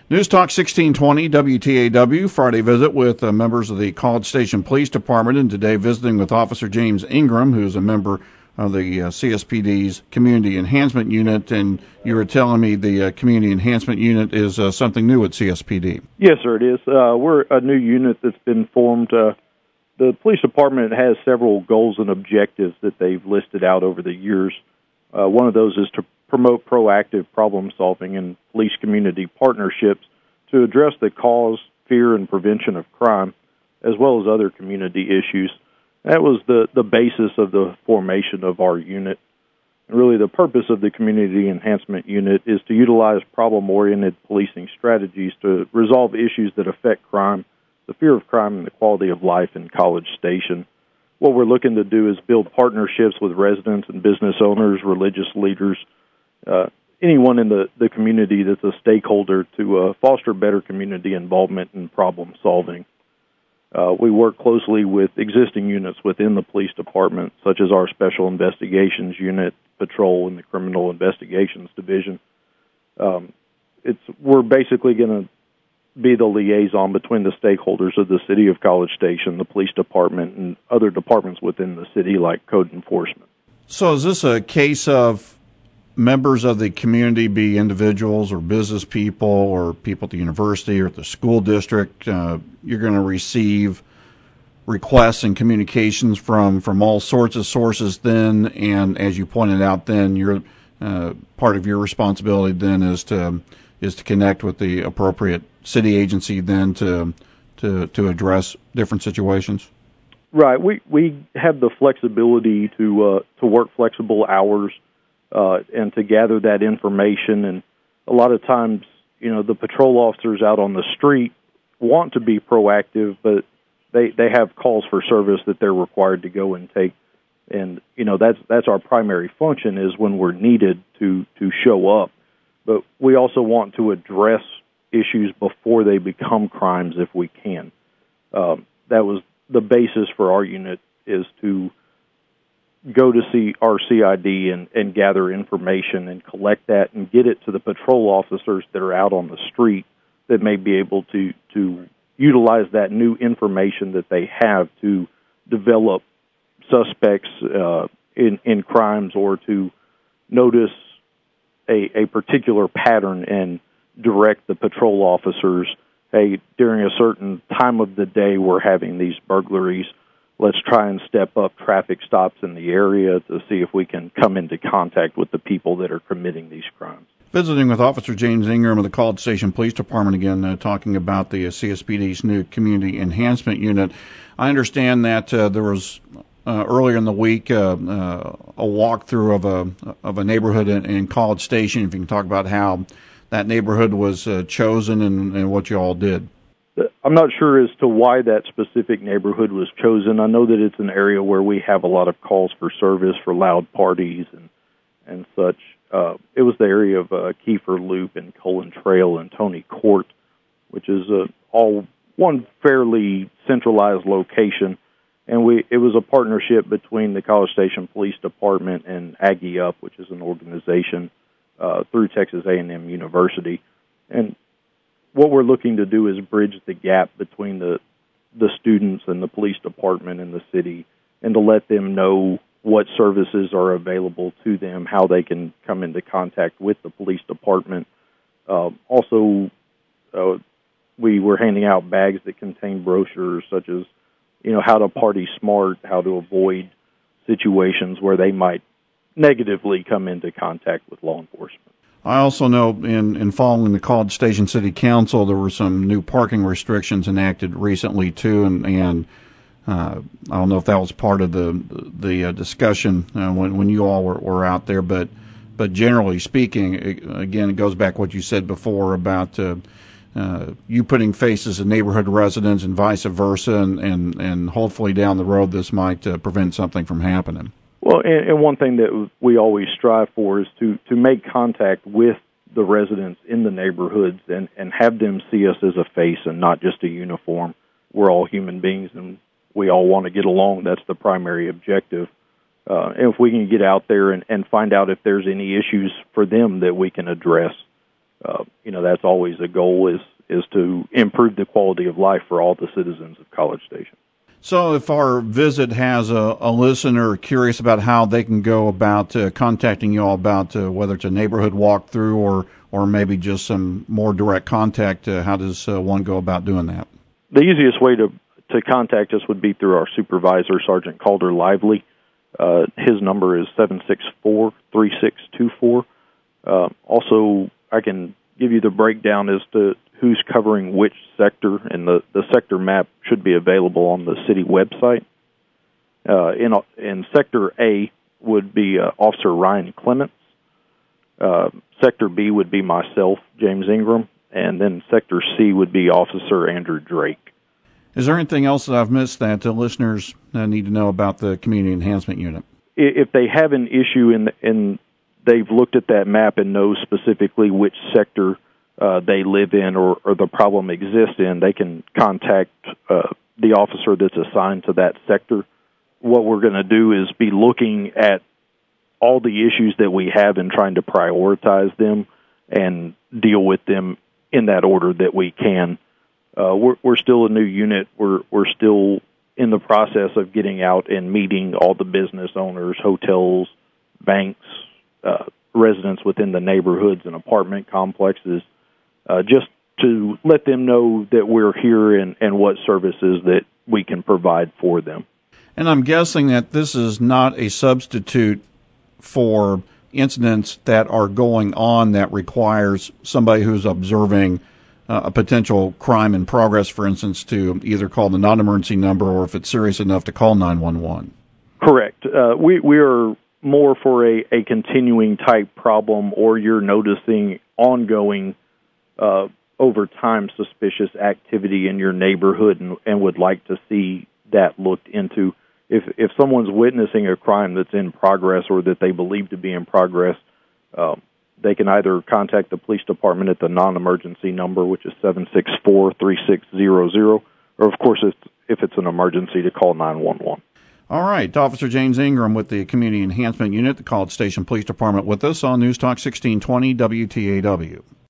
News Talk 1620 WTAW, Friday visit with members of the College Station Police Department, and today visiting with Officer James Ingram, who's a member of the CSPD's Community Enhancement Unit. And you were telling me the Community Enhancement Unit is something new at CSPD. Yes, sir, it is. We're a new unit that's been formed. The police department has several goals and objectives that they've listed out over the years. One of those is to promote proactive problem solving and police community partnerships to address the cause, fear, and prevention of crime, as well as other community issues. That was the basis of the formation of our unit. And really, the purpose of the Community Enhancement Unit is to utilize problem-oriented policing strategies to resolve issues that affect crime, the fear of crime, and the quality of life in College Station. What we're looking to do is build partnerships with residents and business owners, religious leaders, anyone in the community that's a stakeholder to foster better community involvement and problem solving. We work closely with existing units within the police department, such as our Special Investigations Unit, Patrol, and the Criminal Investigations Division. We're basically going to be the liaison between the stakeholders of the city of College Station, the police department, and other departments within the city like code enforcement. So is this a case of members of the community, be individuals or business people or people at the university or at the school district, you're going to receive requests and communications from all sorts of sources then, and as you pointed out then, your part of your responsibility then is to connect with the appropriate city agency then to address different situations? Right. We have the flexibility to work flexible hours and to gather that information. And a lot of times, the patrol officers out on the street want to be proactive, but they have calls for service that they're required to go and take. And, that's our primary function, is when we're needed to show up. But we also want to address issues before they become crimes if we can. That was the basis for our unit, is to go to see our CID and gather information and collect that and get it to the patrol officers that are out on the street that may be able to utilize that new information that they have to develop suspects in crimes, or to notice a particular pattern and direct the patrol officers, hey, during a certain time of the day we're having these burglaries. Let's try and step up traffic stops in the area to see if we can come into contact with the people that are committing these crimes. Visiting with Officer James Ingram of the College Station Police Department again, talking about the CSPD's new Community Enhancement Unit. I understand that there was earlier in the week a walkthrough of a neighborhood in College Station. If you can talk about how that neighborhood was chosen and what you all did. I'm not sure as to why that specific neighborhood was chosen. I know that it's an area where we have a lot of calls for service for loud parties and such. It was the area of Kiefer Loop and Colin Trail and Tony Court, which is all one fairly centralized location. And it was a partnership between the College Station Police Department and Aggie Up, which is an organization through Texas A&M University. And what we're looking to do is bridge the gap between the students and the police department and the city, and to let them know what services are available to them, how they can come into contact with the police department. Also, we were handing out bags that contain brochures such as, how to party smart, how to avoid situations where they might negatively come into contact with law enforcement. I also know in following the College Station City Council, there were some new parking restrictions enacted recently too, and I don't know if that was part of the discussion when you all were out there, but generally speaking, again, it goes back to what you said before about you putting faces to neighborhood residents and vice versa, and hopefully down the road this might prevent something from happening. Well, and one thing that we always strive for is to make contact with the residents in the neighborhoods and have them see us as a face and not just a uniform. We're all human beings, and we all want to get along. That's the primary objective. And if we can get out there and find out if there's any issues for them that we can address, That's always a goal is to improve the quality of life for all the citizens of College Station. So if our visit has a listener curious about how they can go about contacting you all about whether it's a neighborhood walkthrough or maybe just some more direct contact, how does one go about doing that? The easiest way to contact us would be through our supervisor, Sergeant Calder Lively. His number is 764-3624. Also, I can give you the breakdown as to who's covering which sector, and the sector map should be available on the city website. In Sector A would be Officer Ryan Clements. Sector B would be myself, James Ingram, and then Sector C would be Officer Andrew Drake. Is there anything else that I've missed that listeners need to know about the Community Enhancement Unit? If they have an issue and they've looked at that map and know specifically which sector they live in or the problem exists in, they can contact the officer that's assigned to that sector. What we're going to do is be looking at all the issues that we have and trying to prioritize them and deal with them in that order that we can. We're still a new unit. We're still in the process of getting out and meeting all the business owners, hotels, banks, residents within the neighborhoods and apartment complexes, just to let them know that we're here and what services that we can provide for them. And I'm guessing that this is not a substitute for incidents that are going on that requires somebody who's observing a potential crime in progress, for instance, to either call the non-emergency number or if it's serious enough to call 911. Correct. We are more for a continuing type problem, or you're noticing ongoing over time suspicious activity in your neighborhood and would like to see that looked into. If someone's witnessing a crime that's in progress or that they believe to be in progress, they can either contact the police department at the non-emergency number, which is 764-3600, or, of course, if it's an emergency, to call 911. All right. Officer James Ingram with the Community Enhancement Unit, the College Station Police Department, with us on News Talk 1620 WTAW.